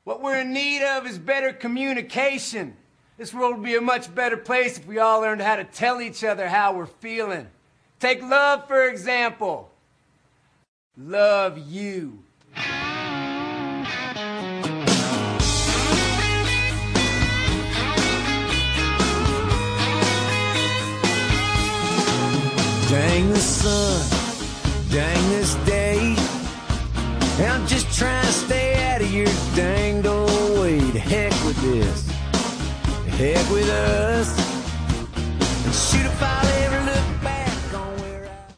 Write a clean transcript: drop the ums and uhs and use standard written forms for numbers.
What we're in need of is better communication. This world would be a much better place if we all learned how to tell each other how we're feeling. Take love, for example. Love you. Dang the sun, dang this day. I'm just trying to stay out of your danged old way. To heck with this, to heck with us. And shoot if I'll ever look